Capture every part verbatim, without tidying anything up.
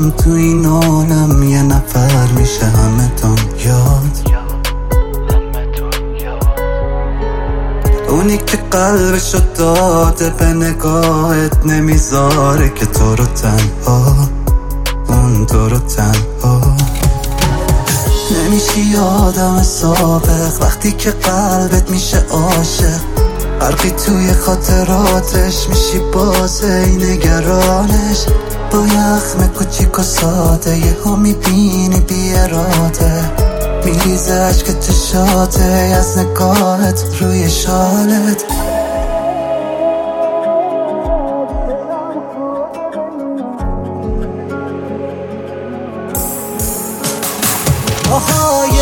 هم تو این عالم یه نفر میشه همه دنیات. اونی که قلبشو داده به نگاهت نمیذاره که تو رو تنها، اون تو رو تنها. نمیشی آدم سابق وقتی که قلبت میشه عاشق، غرقی توی خاطراتش میشی بازه ای نگرانش. با یخم کوچیک و ساده یه ها میبینی بی اراده، میریزه عشق چشاته از نگاهت روی شالت. آهای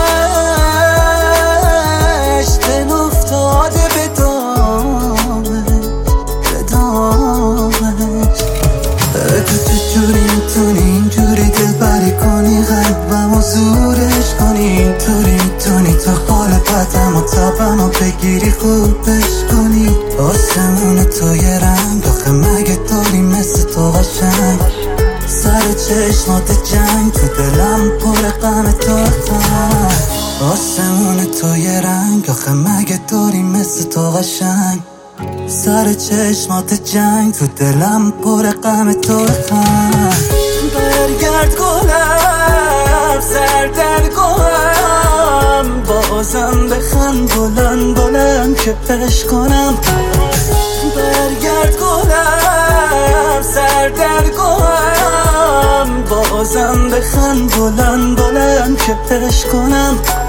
عشق افتاده به دامش، به دامش. تو چجوری میتونی اینجوری دلبری کنی قلبمو زورش کنی؟ اینطوری میتونی تا حال بدم و تبم و بگیری خوبش کنی؟ آسمون تو یه رنگ آخه مگه داری مثل تو قشنگ؟ سر چشمات جنگ تو دلم پر غم تو غم. آسمون تو یه رنگ آخه مگه داری مثل تو قشنگ؟ سر چشمات جنگ تو دلم پر غم تو غم. برگرد گلم سر در گلم، بازم بخند بلند بلند که پش کنم. برگرد گلم سر در گلم، بازم بخند بلند بلند که پش کنم.